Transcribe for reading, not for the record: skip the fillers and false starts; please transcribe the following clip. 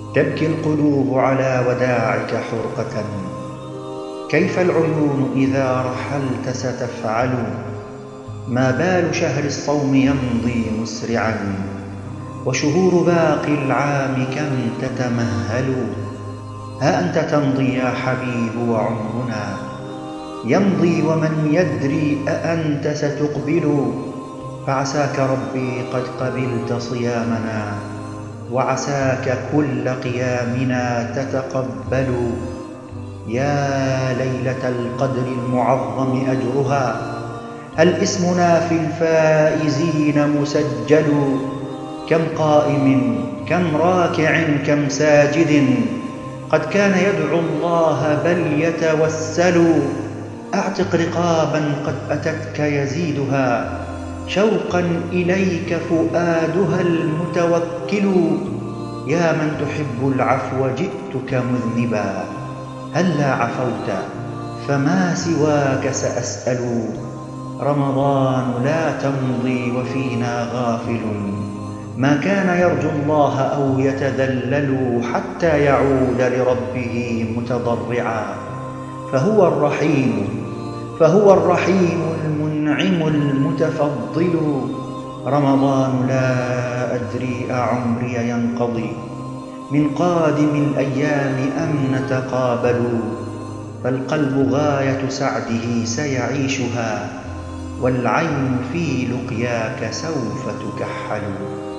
تبكي القلوب على وداعك حرقة. كيف العيون إذا رحلت ستفعل؟ ما بال شهر الصوم يمضي مسرعا، وشهور باقي العام كم تتمهل؟ ها أنت تمضي يا حبيب وعمرنا يمضي، ومن يدري أأنت ستقبل؟ فعساك ربي قد قبلت صيامنا، وعساك كل قيامنا تتقبل. يا ليلة القدر المعظم أجرها، هل اسمنا في الفائزين مسجل؟ كم قائم كم راكع كم ساجد قد كان يدعو الله بل يتوسل. أعتق رقابا قد أتتك يزيدها، شوقا إليك فؤادها المتوكل. يا من تحب العفو جئتك مذنبا، هلا عفوت فما سواك سأسأل. رمضان لا تمضي وفينا غافل، ما كان يرجو الله أو يتذلل حتى يعود لربه متضرعا. فهو الرحيم المنعم المتفضل. رمضان لا أدري أعمري ينقضي من قادم الأيام أم نتقابل؟ فالقلب غاية سعده سيعيشها، والعين في لقياك سوف تكحل.